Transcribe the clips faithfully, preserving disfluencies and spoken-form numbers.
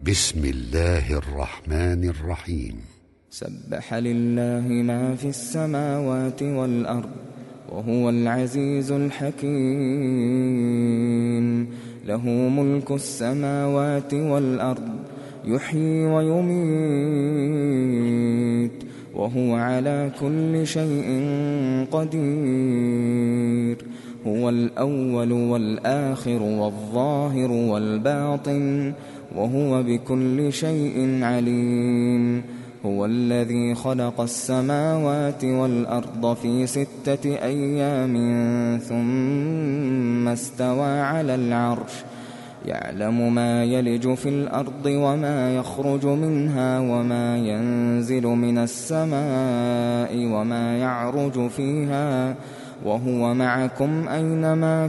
بسم الله الرحمن الرحيم. سبح لله ما في السماوات والأرض وهو العزيز الحكيم. له ملك السماوات والأرض يحيي ويميت وهو على كل شيء قدير. هو الأول والآخر والظاهر والباطن وهو بكل شيء عليم. هو الذي خلق السماوات والأرض في ستة أيام ثم استوى على العرش يعلم ما يلج في الأرض وما يخرج منها وما ينزل من السماء وما يعرج فيها وهو معكم أينما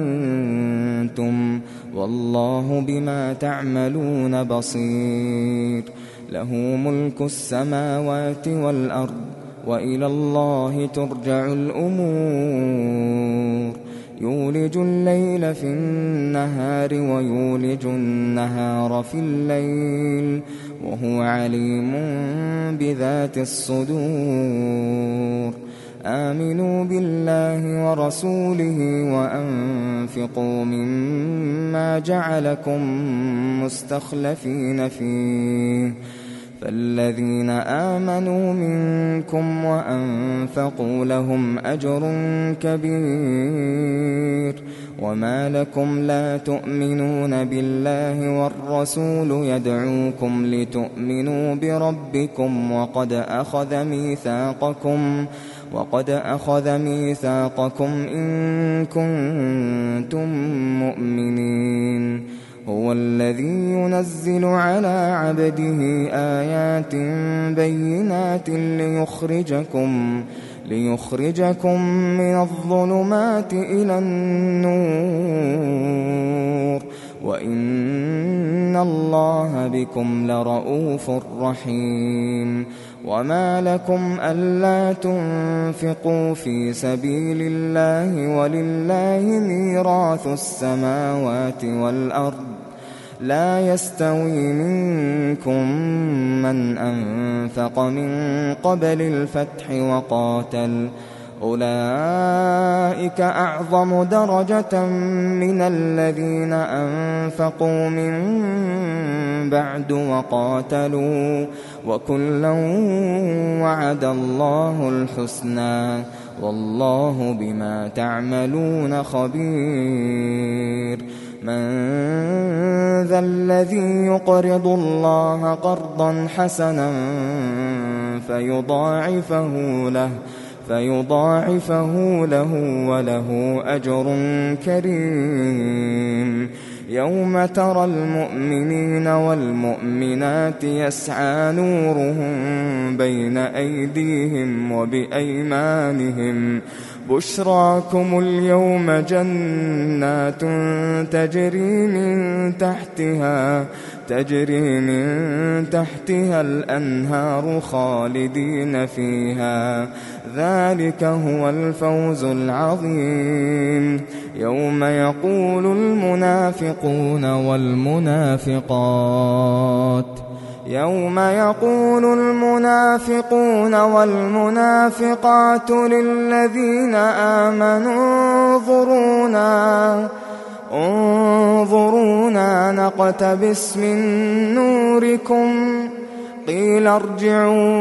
كنتم والله بما تعملون بصير. له ملك السماوات والأرض وإلى الله ترجع الأمور. يولج الليل في النهار ويولج النهار في الليل وهو عليم بذات الصدور. آمنوا بالله ورسوله وأنفقوا مما جعلكم مستخلفين فيه. فالذين آمنوا منكم وأنفقوا لهم أجر كبير. وما لكم لا تؤمنون بالله والرسول يدعوكم لتؤمنوا بربكم وقد أخذ ميثاقكم وقد أخذ ميثاقكم إن كنتم مؤمنين. هو الذي ينزل على عبده آيات بينات ليخرجكم ليخرجكم من الظلمات إلى النور وإن الله بكم لرؤوف رحيم. وما لكم ألا تنفقوا في سبيل الله ولله ميراث السماوات والأرض لا يستوي منكم من أنفق من قبل الفتح وقاتل أولئك أعظم درجة من الذين أنفقوا من بعد وقاتلوا وكلا وعد الله الحسنى والله بما تعملون خبير. من ذا الذي يقرض الله قرضا حسنا فيضاعفه له فيضاعفه له وله أجر كريم. يوم ترى المؤمنين والمؤمنات يسعى نورهم بين أيديهم وبأيمانهم بشراكم اليوم جنات تجري من تحتها تجري من تحتها الأنهار خالدين فيها ذلك هو الفوز العظيم. يوم يقول المنافقون والمنافقات يوم يقول المنافقون والمنافقات للذين آمنوا انظرونا انظرونا نقتبس من نوركم قيل ارجعوا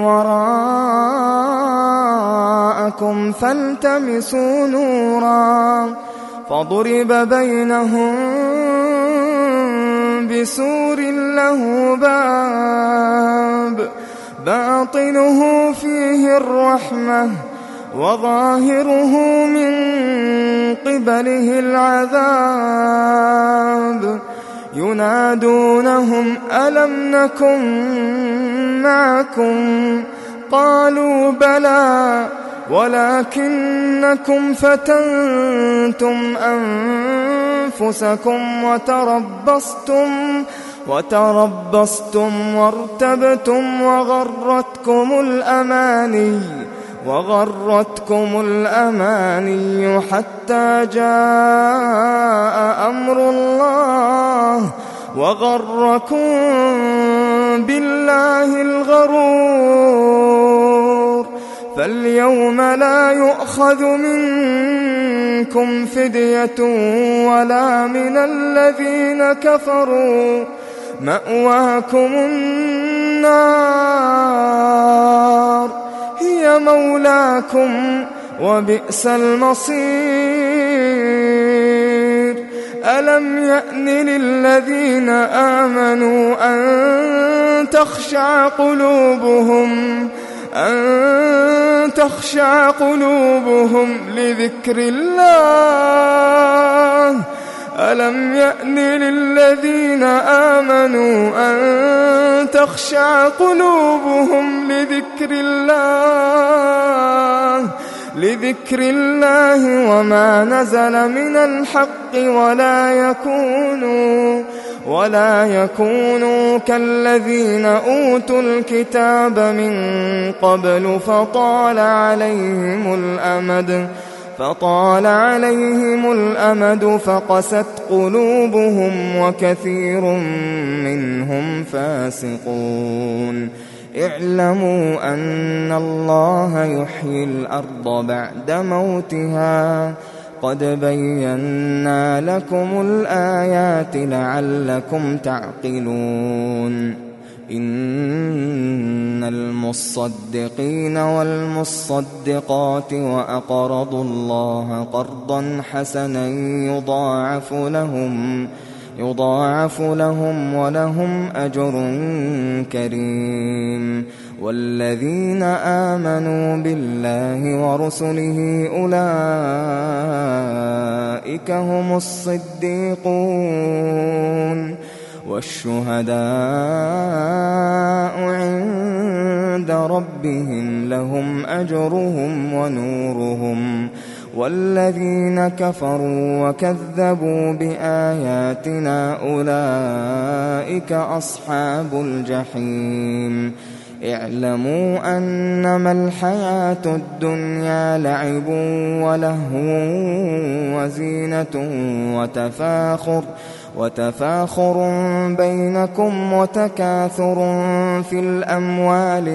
وراءكم فالتمسوا نورا فضرب بينهم بسور له باب باطنه فيه الرحمة وظاهره من قبله العذاب ينادونهم ألم نكن معكم قالوا بلى ولكنكم فتنتم أنفسكم وتربصتم وتربصتم وارتبتم وغرتكم الأماني وغرتكم الأماني حتى جاء أمر الله وغركم بالله الغرور فاليوم لا يؤخذ منكم فدية ولا من الذين كفروا مأواكم النار هي مولاكم وبئس المصير ألم يأن للذين آمنوا أن تخشع قلوبهم أن تخشع قلوبهم لذكر الله ألم يأن للذين آمنوا أن تخشع قلوبهم لذكر الله لذكر الله وما نزل من الحق ولا يكونوا ولا يكونوا كالذين أوتوا الكتاب من قبل فطال عليهم الأمد فطال عليهم الأمد فقست قلوبهم وكثير منهم فاسقون اعلموا أن الله يحيي الأرض بعد موتها قد بينا لكم الآيات لعلكم تعقلون إن المصدقين والمصدقات وأقرضوا الله قرضا حسنا يضاعف لهم يضاعف لهم ولهم أجر كريم والذين آمنوا بالله ورسله أولئك هم الصديقون والشهداء عند ربهم لهم أجرهم ونورهم والذين كفروا وكذبوا بآياتنا أولئك أصحاب الجحيم اعلموا أنما الحياة الدنيا لعب ولهو وزينة وتفاخر وتفاخر بينكم وتكاثر في الأموال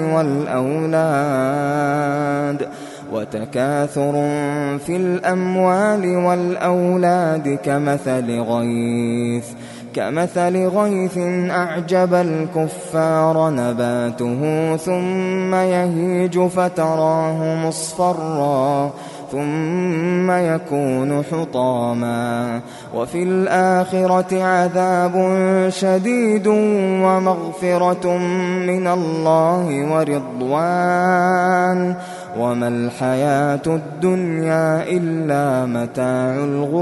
والأولاد وتكاثر في الأموال والأولاد كمثل غيث كمثل غيث أعجب الكفار نباته ثم يهيج فتراه مصفرا ثم يكون حطاما وفي الآخرة عذاب شديد ومغفرة من الله ورضوان وما الحياة الدنيا إلا متاع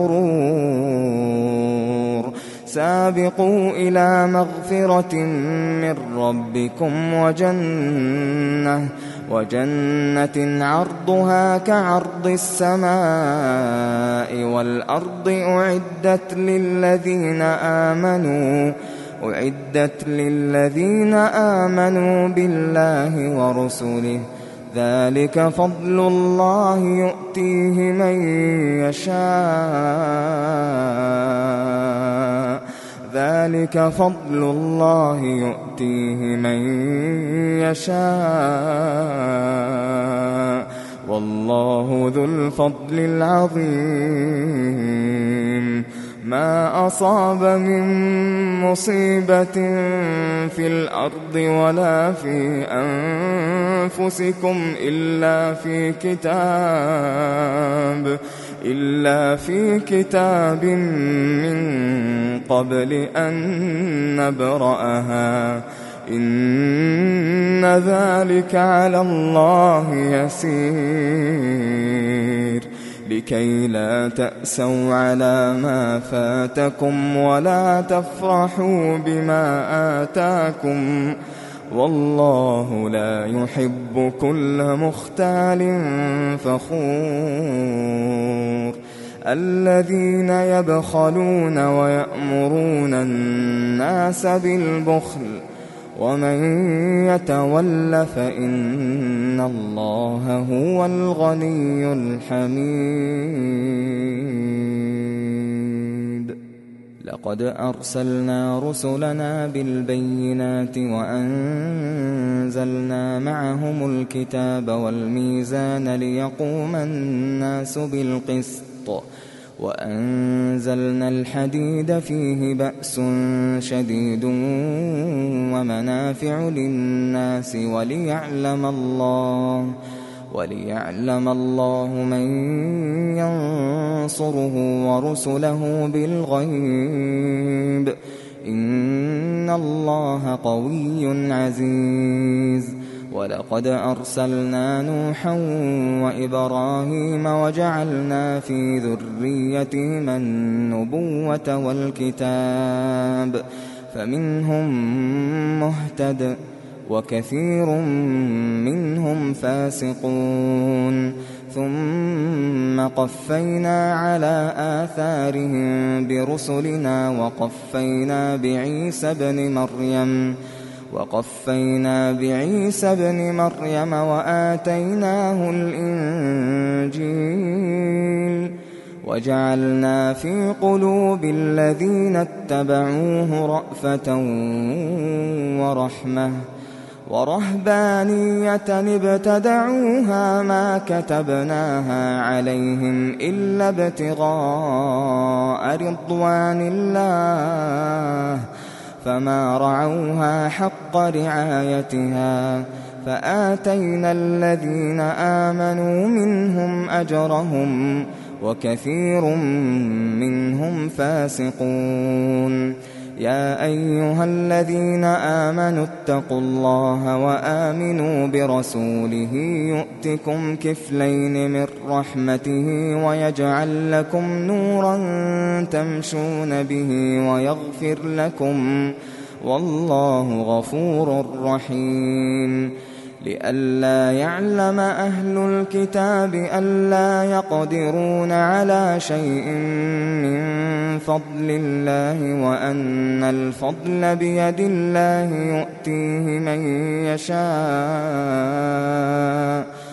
الغرور سابقوا إلى مغفرة من ربكم وجنة وجنة عرضها كعرض السماء والأرض أعدت للذين آمنوا أعدت للذين آمنوا بالله ورسله ذلك فضل الله يؤتيه من يشاء ذلك فضل الله يؤتيه من يشاء والله ذو الفضل العظيم ما أصاب من مصيبة في الأرض ولا في أنفسكم إلا في كتاب إلا في كتاب من قبل أن نبرأها إن ذلك على الله يسير لكي لا تأسوا على ما فاتكم ولا تفرحوا بما آتاكم والله لا يحب كل مختال فخور الذين يبخلون ويأمرون الناس بالبخل ومن يتول فإن الله هو الغني الحميد لقد أرسلنا رسلنا بالبينات وأنزلنا معهم الكتاب والميزان ليقوم الناس بالقسط وأنزلنا الحديد فيه بأس شديد ومنافع للناس وليعلم الله وليعلم الله من ينصره ورسله بالغيب إن الله قوي عزيز. ولقد أرسلنا نوحا وإبراهيم وجعلنا في ذريتهما النبوة والكتاب فمنهم مهتد وكثير منهم فاسقون ثم قفينا على آثارهم برسلنا وقفينا بعيسى ابن مريم وقفينا بعيسى ابن مريم وآتيناه الإنجيل وجعلنا في قلوب الذين اتبعوه رأفة ورحمة ورهبانية ابتدعوها ما كتبناها عليهم إلا ابتغاء رضوان الله فما رعوها حق رعايتها فآتينا الذين آمنوا منهم أجرهم وكثير منهم فاسقون. يا أيها الذين آمنوا اتقوا الله وآمنوا برسوله يؤتكم كفلين من رحمته ويجعل لكم نورا تمشون به ويغفر لكم والله غفور رحيم. لئلا يعلم أهل الكتاب ألا يقدرون على شيء من فضل الله وأن الفضل بيد الله يؤتيه من يشاء، والله ذو الفضل العظيم.